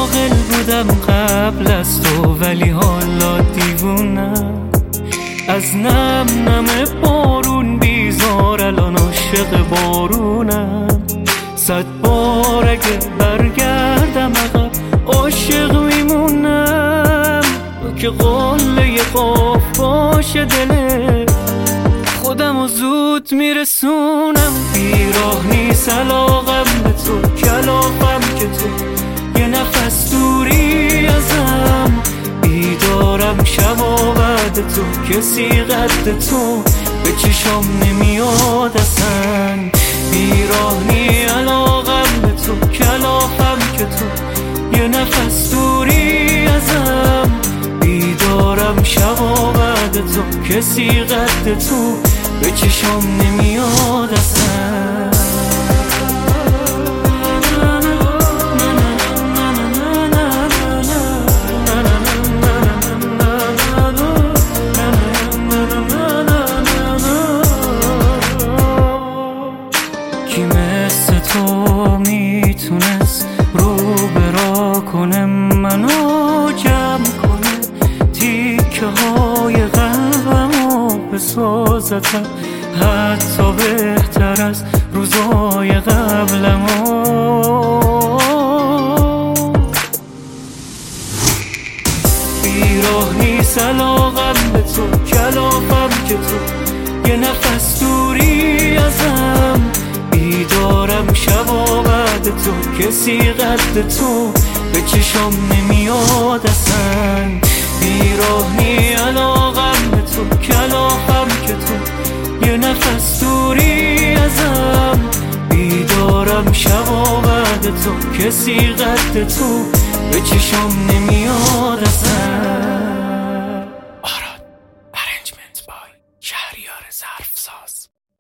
عاقل بودم قبل از تو، ولی حالا دیوونم. از نم نم بارون بیزار الان عاشق بارونم. 100 بار اگه برگردم عقب عاشق میمونم. که قله قاف باشه دله خودمو زود میرسونم. بیراه نیست علاقم به تو، کلافم که تو یه نفس دوری ازم. بیدارم شب و بعد تو، کسی قد تو به چشم نمیاد اصلا. بیراه نی علاقم به تو، کلافم که تو یه نفس دوری ازم. بیدارم شب و بعد تو، کسی قد تو به چشم نمیاد اصلا. کی مثل تو میتونست رو برا کنه منو جمع کنه، تیکه های قلبمو بسازتم حتی بهتر از روزای قبلمو. بیراه نیست علاقم به تو، کلافم که تو یه نفس دوری ازم. بیدارم شب و بعد تو، کسی قد تو به چشم نمیاد اصلا. بیراه نی علاقم به تو، کلافم که تو یه نفس دوری ازم. بیدارم شب و بعد تو، کسی قد تو به چشم نمیاد اصلا.